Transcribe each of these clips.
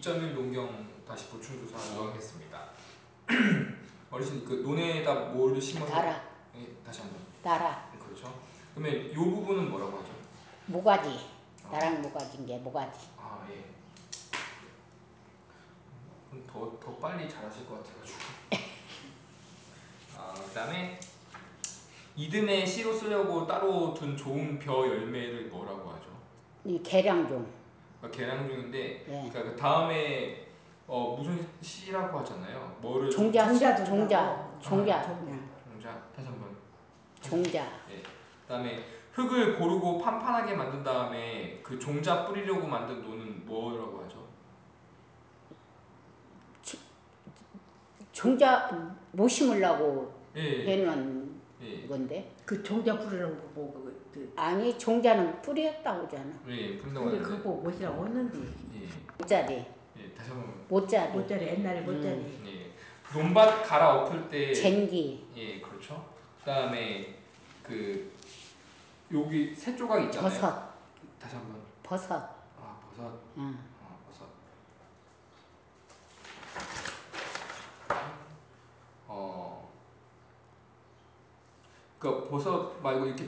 2.1 농경 다시 보충조사 요약했습니다. 어르신 그 논에다 뭐를 심어서? 달아. 네, 다시 한번. 달아. 그렇죠. 그러면 이 부분은 뭐라고 하죠? 모가지. 나랑 모가지인 게 모가지. 아 예. 그럼 더 빨리 잘하실 것 같아가지고. 그다음에 이듬해 씨로 쓰려고 따로 둔 좋은 벼 열매를 뭐라고 하죠? 이 계량종. 계량종인데, 예. 그러니까 그 다음에 무슨 씨라고 하잖아요. 뭐를 종자. 종자. 다시 한번. 종자. 예. 그다음에 흙을 고르고 판판하게 만든 다음에 그 종자 뿌리려고 만든 논은 뭐라고 하죠? 종자 못 심으려고 예. 해놓은 예. 건데. 그 종자 뿌리는 거 뭐 아니 종자는 뿌리였다고 하잖아. 예, 근데 그거 못이라고 했는데. 예. 모짜리. 예, 다시 한번. 모짜리. 옛날에 모짜리. 예. 논밭 갈아 엎을 때. 쟁기. 예, 그렇죠. 그다음에 그 여기 세 조각 있잖아요. 버섯. 다시 한번. 버섯. 아, 버섯. 응. 버섯. 그 버섯 말고 이렇게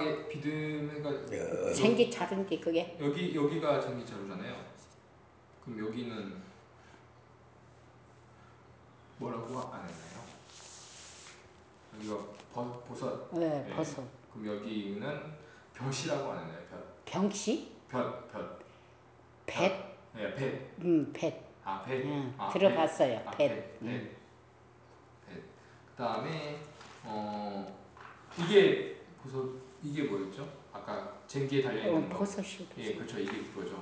비듬해가 쟁기 자른데 그게. 여기가 쟁기 자루잖아요. 그럼 여기는 뭐라고 안 했나요? 여기가 버섯. 네, 버섯. 그럼 여기는 벼시라고 안 했나요? 병시? 볕. 뱃? 네, 뱃. 뱃. 아, 뱃. 응, 아, 들어갔어요. 뱃. 그다음에 이게 버섯, 이게 뭐였죠? 아까 쟁기에 달려 있는 거. 버섯이요. 예, 그렇죠. 이게 그거죠.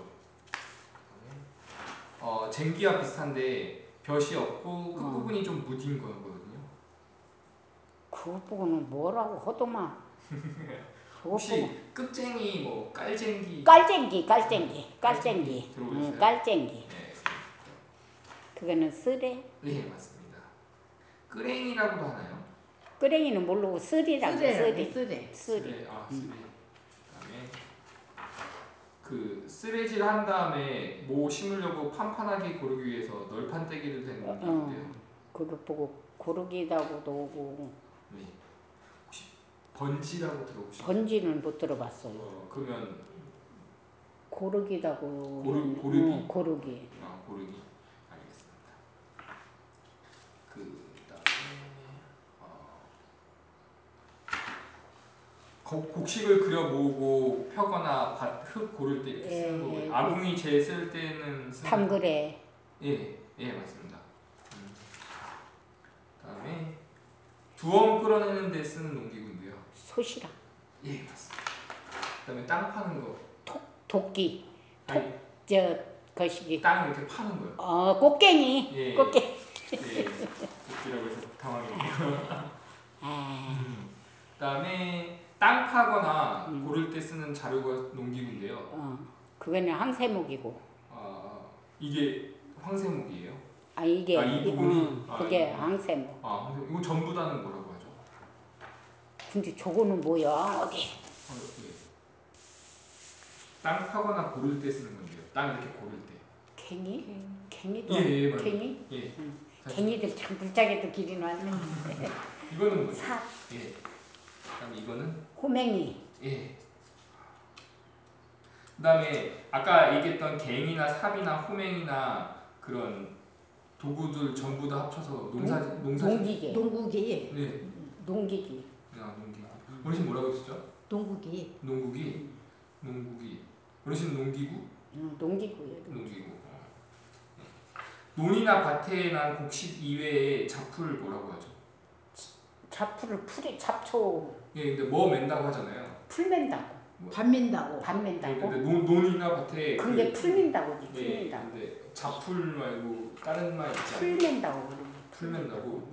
쟁기와 비슷한데 벼시 없고 끝부분이 좀 무딘 거거든요. 그거 보고는 뭐라고 하더만. 혹시 끝쟁이 뭐 깔쟁이? 깔쟁기. 들어보셨어요? 깔쟁기. 네. 그거는 쓰레. 네, 맞습니다. 끄랭이라고도 하나요? 끄랭이는 모르고 쓰리라고. 쓰레. 쓰레. 그다음에 그 쓰레질 한 다음에 뭐 심으려고 판판하게 고르기 위해서 널판떼기를 댄 건데요. 그거 보고 고르기라고도 오고. 네. 혹시 번지라고 들어보셨어요? 번지는 못 들어봤어요. 그러면 고르기라고. 고르기? 고르기. 고르기. 알겠습니다. 그다음에 곡식을 그려 모으고 펴거나 흙 고를 때 이렇게 쓰는 거고요. 아궁이 재 쓸 때는 쓰는. 탐그래. 예, 맞습니다. 그다음에 두엄 끌어내는 데 쓰는 농기구인데요. 소시락. 예, 맞습니다. 그다음에 땅 파는 거. 도끼. 거시기. 땅을 이렇게 파는 거요. 꽃갱이. 예. 꽃갱이. 예. 도끼라고 해서 당황했네요. 그다음에 땅 파거나 고를 때 쓰는 자료가 농기구인데요. 그거는 항세목이고. 이게 황새목이에요? 이게 이 부분이. 그게 항세목. 항세목. 이거 전부 다는 뭐라고 하죠? 근데 저거는 뭐야? 어디? 예. 땅 파거나 고를 때 쓰는 건데요. 땅 이렇게 고를 때. 갱이? 갱이도. 예, 맞아요. 갱이? 예. 갱이들 참 불짝에도 길이 나네. 이거는 뭐죠? 사. 예. 그다음에 이거는 호맹이. 예. 그다음에 아까 얘기했던 갱이나 삽이나 호맹이나 그런 도구들 전부 다 합쳐서 농기계. 농구기. 네. 농기기. 농기기. 어르신 뭐라고 했었죠? 농구기. 농구기. 어르신 농기구? 농기구예요. 농기구. 논이나 밭에 난 곡식 이외에 잡풀을 뭐라고 하죠? 잡풀을 잡초. 예, 근데 뭐 맨다고 하잖아요. 풀 맨다고. 밥 맨다고. 근데 논이나 밭에 근데 풀 맨다고지. 풀 예, 맨다고. 근데 잡풀 말고 다른 말 있지 않아요? 풀 맨다고. 풀 맨다고.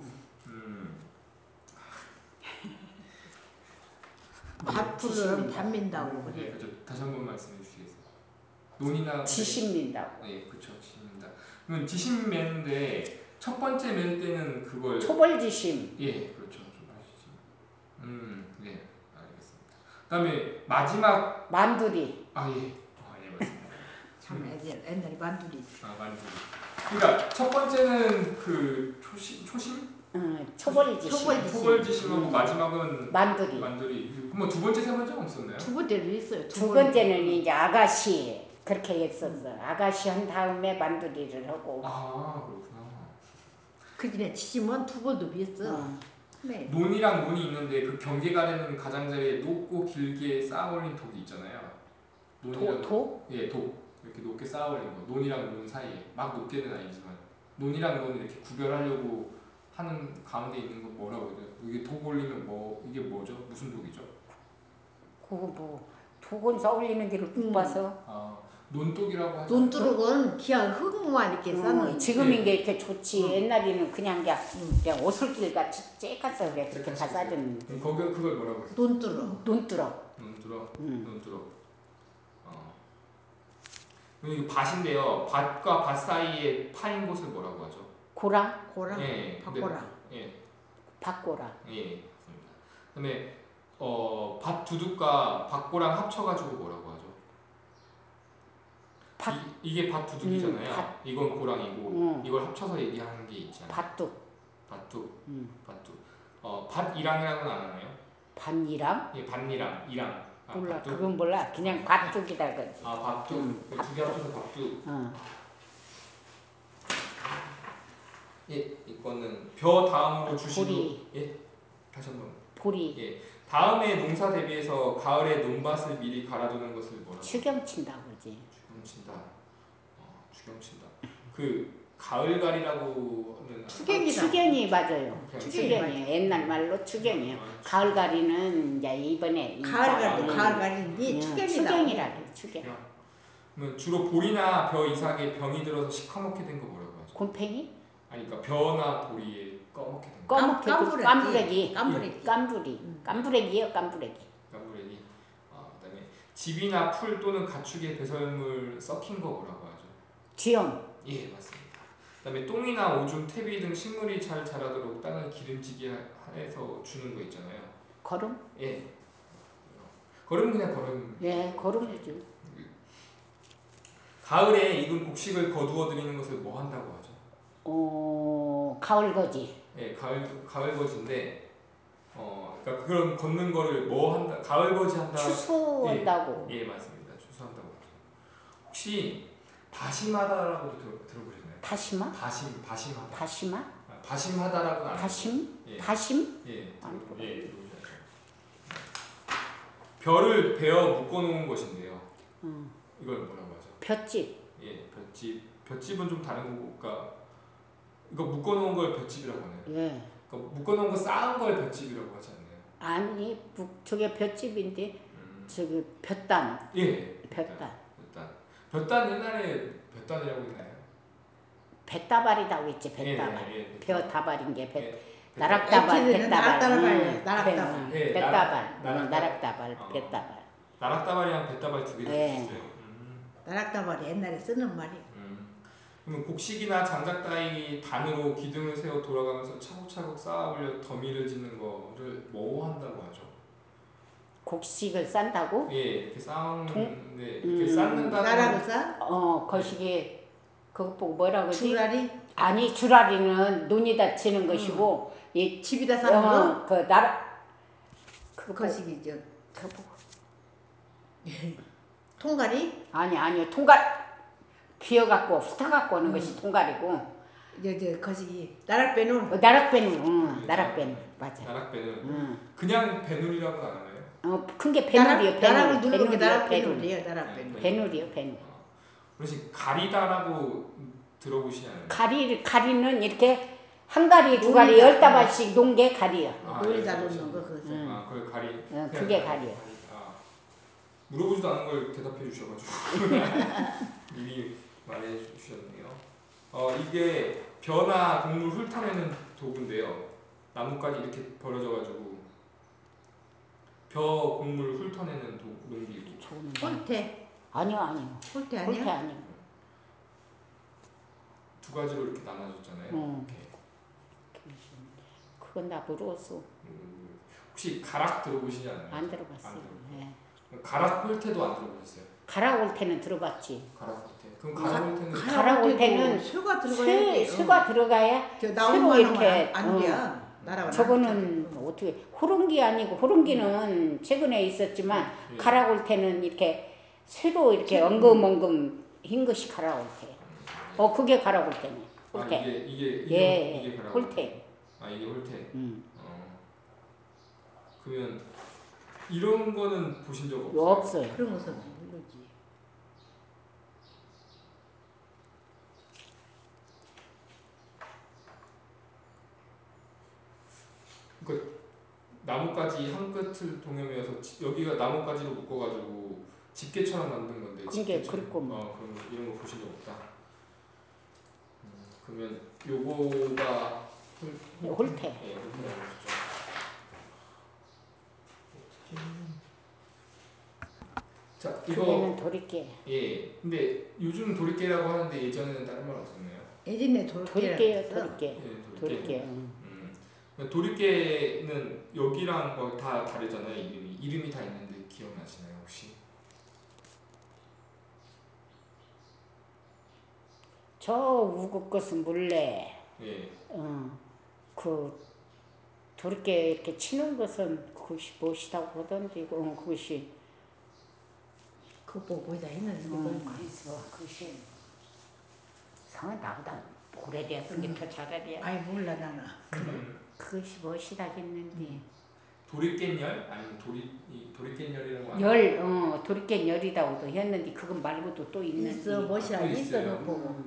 밭풀은 밥 맨다고. 네, 그렇죠. 다시 한 번 말씀해 주시겠어요? 논이나 지심 맨다고. 네, 그렇죠. 지심입니다. 그러면 지심 매는데 첫 번째 맬 때는 그걸 초벌지심. 예, 그렇죠. 초벌지심. 네, 알겠습니다. 그다음에 마지막 만두리. 예, 맞습니다. 참 옛날에 만두리. 만두리. 그러니까 첫 번째는 그 초심? 초벌지심. 초벌지심하고 마지막은 만두리. 그럼 두 번째, 세 번째는 없었나요? 두 번째도 있어요. 두 번째는 이제 아가씨 그렇게 했었어. 아가씨 한 다음에 만두리를 하고. 그렇구나. 그 전에 지심은 두 번도 비었어. 네. 논이랑 논이 있는데 그 경계 가르는 가장자리에 높고 길게 쌓아 올린 독이 있잖아요. 독? 예, 독. 이렇게 높게 쌓아 올린 거. 논이랑 논 사이에. 막 높게는 아니지만 논이랑 논을 이렇게 구별하려고 하는 가운데 있는 거 뭐라고 해요? 이게 독 올리면 이게 뭐죠? 무슨 독이죠? 그거 독은 써올리는 데를 못 봐서. 논독이라고 하죠. 논두룩은 그냥 흙만 이렇게 쌓는. 지금인 게 이렇게 좋지. 옛날에는 그냥 오솔길 같이 쬐까서 그래. 그렇게 다 싸준. 그걸 뭐라고 해요? 논두룩. 논두럭. 논두럭. 이거 밭인데요. 밭과 밭 사이에 파인 곳을 뭐라고 하죠? 고랑? 예. 밭고랑. 예. 밭고랑. 예, 맞습니다. 그다음에 밭 두둑과 밭고랑 합쳐가지고 뭐라고 하죠? 이게 밭 두둑이잖아요. 이건 고랑이고 이걸 합쳐서 얘기하는 게 있잖아요. 밭둑. 밭둑. 밭이랑이랑은 안 하나요? 밭이랑? 예, 밭이랑, 이랑. 몰라. 밭둑? 그건 몰라. 그냥 밭둑이다 그지. 밭둑. 두 개 합쳐서 밭둑. 예, 이거는 벼 다음으로 주시는. 예, 다시 한번. 보리. 예, 다음에 농사 대비해서 가을에 논밭을 미리 갈아두는 것을 뭐라고? 추경친다고 그러지. 추경친다. 그 가을갈이라고는 추경이 맞아요. 추경이 옛날 말로 추경이에요. 가을갈이는 이제 이번에 가을갈인데 추경이라고. 추경. 그러면 주로 보리나 벼 이삭에 병이 들어서 시커멓게 된 거 뭐라고 하죠? 곰팽이? 아니 그러니까 벼나 보리에 꺼멓게 된 거. 깜부레기. 깜부레기. 깜부레기예요. 깜부레기. 그다음에 집이나 풀 또는 가축의 배설물 썩힌 거 뭐라고 하죠? 쥐염. 예, 맞습니다. 그다음에 똥이나 오줌, 퇴비 등 식물이 잘 자라도록 땅을 기름지게 해서 주는 거 있잖아요. 거름? 예. 거름 그냥 거름. 예, 거름이죠. 가을에 익은 곡식을 거두어 드리는 것을 뭐 한다고 하죠? 가을거지. 예, 가을거지인데 그러니까 그런 걷는 거를 뭐 한다? 가을거지 한다. 추수한다고. 예, 맞습니다. 추수한다고 하죠. 혹시 다심하다라고도 들어보셨나요? 다시마? 다심하다. 다시마? 다심하다라고는 안 다심? 예. 다심? 예, 들어보셨죠. 벼를 베어 묶어놓은 것인데요. 이걸 뭐라고 하죠? 볏짚. 예, 볏짚은 좀 다른 거고, 그러니까 이거 묶어놓은 걸 볏짚이라고 하나요? 예. 그러니까 묶어놓은 거 쌓은 걸 볏짚이라고 하지 않나요? 아니, 저게 볏짚인데 저기 볏단. 예. 볏단 옛날에 볏단이라고 했나요? 뱃다발이라고 했지. 뱃다발. 예, 벼다발인 게 예. 나락다발, 뱃다발. 나락다발. 뱃다발. 나락다발, 뱃다발. 나락다발이랑 뱃다발 두 개 다 예. 있어요. 나락다발이 옛날에 쓰는 말이. 그러면 곡식이나 장작 따위 단으로 기둥을 세워 돌아가면서 차곡차곡 쌓아 올려 더미를 짓는 거를 뭐 한다고 하죠? 곡식을 싼다고? 예, 이렇게 쌓는데 이렇게 쌓는다는. 나락을 쌓? 거시기 그거 보고 뭐라고 그러지? 주라리? 아니, 주라리는 논에다 치는 것이고 이 집에다 사는 거? 그 나라 거시기죠. 그거 통가리? 아니요. 통갈 비어갖고 훑어갖고 오는 것이 통갈이고 저 거시기 나락배놀. 나락배누. 나락배누. 맞아. 나락배는 그냥 배눌이라고는 안 하나요? 큰 게 배누리요. 나락을 누르는 게 배누리요. 나락배놀이에요. 나락배놀. 배누리요. 배누. 혹시 가리다라고 들어보시지 않나요? 가리는 이렇게 한 가리, 두 가리, 10다발씩 놓은 게 가리요. 놀이다 놓는 거 그거. 그걸 가리. 그게 가리요. 물어보지도 않은 걸 대답해 주셔가지고 미리 말해 주셨네요. 이게 벼나 곡물 훑어내는 도구인데요. 나뭇가지 이렇게 벌어져가지고 벼 곡물 훑어내는 농기구. 홀태. 아니요. 홀태 아니야? 홀태 아니요. 두 가지로 이렇게 나눠졌잖아요. 이렇게. 그건 나 모르겠어. 혹시 가락 들어보시지 않나요? 안 들어봤어요. 네. 가락 홀태도 안 들어보셨어요? 갈아올 때는 들어봤지. 갈아올 때. 그럼 갈아올 때는 갈아올 때는 쇠가 들어가야지. 쇠가 들어가야 저 쇠로 나오면 이렇게 안 돼. 날아가. 저거는 어떻게 호롱기 아니고 호롱기는 최근에 있었지만 예. 갈아올 때는 이렇게 쇠로 이렇게 엉금엉금 흰 것이 갈아올 때. 그게 갈아올 때네. 아 홀태. 이게 갈아올 때. 홀태. 아 이게 홀태. 그러면 이런 거는 보신 적 없어요? 없어요. 그런 것은 모르지. 그러니까 나뭇가지 한 끝을 동여매어서 여기가 나뭇가지로 묶어가지고 집게처럼 만든 건데. 그게 집게처럼. 그렇고 뭐. 그럼 이런 거 보신 적 없다. 그러면 요거가 홀태. 예, 홀태라고 하시죠. 자 그거는 이거 도리깨. 예. 근데 요즘 도리깨라고 하는데 예전에는 다른 말 없었나요? 예전에 도리깨요, 돌깨. 도리깨. 예, 도리깨. 도리깨는 여기랑 뭐 다 다르잖아요. 이름이 다 있는데 기억나시나요 혹시? 저 우국 것은 몰래. 예. 그 도리깨 이렇게 치는 것은 그것이 무엇이라고 하던데, 그것이. 그거 보고 거기다 했는데. 그래서 그것이 성은 나보다 오래되었던 게 더 잘 알아야. 아이 몰라 나는. 그것이 무엇이라겠는데. 도리깨열 아니면 도리깨열이라고 하나요? 도리깨 열이라고도 했는데 그것 말고도 또 있는데. 있어 멋이야 또 있어 있어요? 놓고.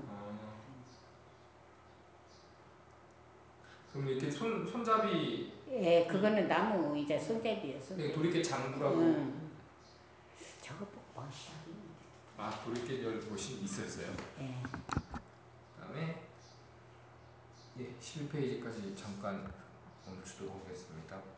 그럼 이렇게 손잡이. 예, 그거는 나무 이제 손잡이였어. 네, 도리깨 장구라고. 저거 멋이야. 아 도리깨열 멋이 있었어요. 예. 그다음에 11페이지까지 잠깐 멈추도록 하겠습니다.